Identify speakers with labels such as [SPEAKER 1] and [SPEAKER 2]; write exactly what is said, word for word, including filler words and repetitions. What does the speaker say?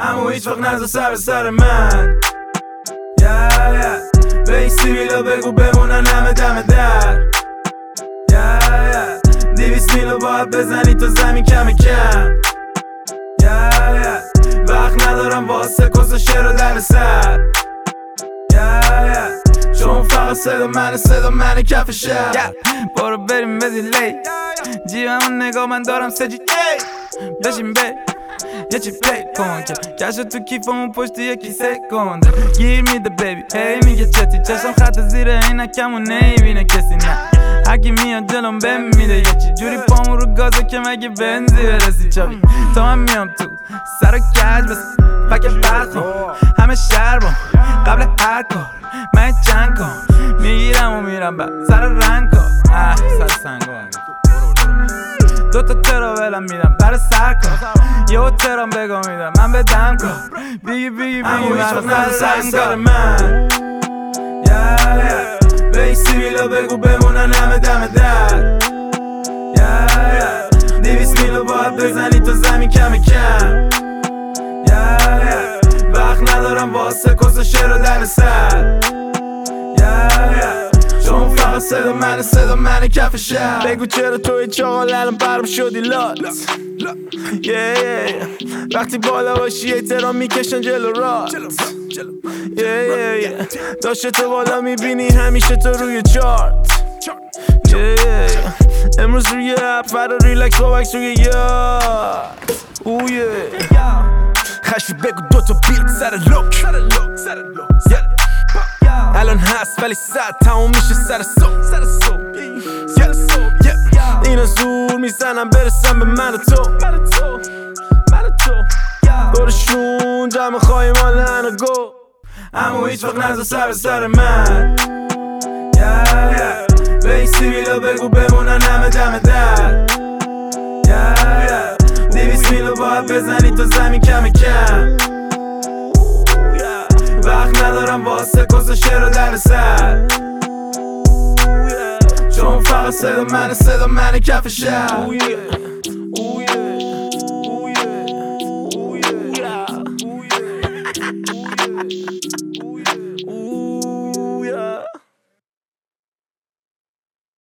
[SPEAKER 1] اما هیچ وقت نذار سر سر من. yeah, yeah. به این سیبیلا بگو بمونن همه دم در. yeah, yeah. دیویس میلو باید بزنی تو زمین کم کم. yeah, yeah. وقت ندارم واسه کس شعر و در سر. yeah, yeah. چون فقط صدا منه، صدا منه کف شهر.
[SPEAKER 2] yeah. برو بریم به دیلی جیبمون نگاه من دارم سجی بشین بی یه چی پلی کن که کشو تو کیفمون پشت یکی سکنده. گیر میده بیبی هی میگه چتی چشم خط زیر عینکمون نمیبینه کسی نه. هرکی میاد جلوم بهم میده یه چی جوری پامون رو گازه که مگه بنزی برسی چابی تا من میام تو سر و کج بس پک برخون همه شهر بام قبل هر کار من چند کن میگیرم و میرم بعد سر رنگ کن اه سر سنگان دوتا تراولم میدم برای سر کن یه ترام بگو میدم من به دم کن بیگی بیگی بیگی من
[SPEAKER 1] سر سر سر من. yeah, yeah. به این سیبیلا بگو بمونن همه دم در. yeah, yeah. دیویس میلو باید بزنی تو زمین کم کم. yeah, yeah. وقت ندارم واسه کس شعر و در سر. yeah, yeah. چون فقط صدا منه، صدا منه کف شهر.
[SPEAKER 2] بگو چرا توی چاقال الان برم شدی لات. yeah, yeah, yeah. وقتی بالا باشی احترام میکشن جلو رات. yeah, yeah, yeah. داشته تو بالا میبینی همیشه تو روی چارت. yeah, yeah, yeah. امروز روی اپ فردا ریلکس با وکس روی یاد. اوه yeah. خشی بگو دوتا بیت سر لوک. الان هست ولی صد تموم میشه سر صبح. اینا زور میزنم برسم به من و تو. دورشون جمع خواهی مال هنو گو
[SPEAKER 1] اما هیچ وقت نذار سر سر من. yeah, yeah. به این سیبیلا بگو بمونن همه دم در. yeah, yeah. دیویس میلو باید بزنی تو زمین کم کم. وقت ندارم واسه کس شعر و در سر. چون فقط صدا منه، صدا منه کف شهر.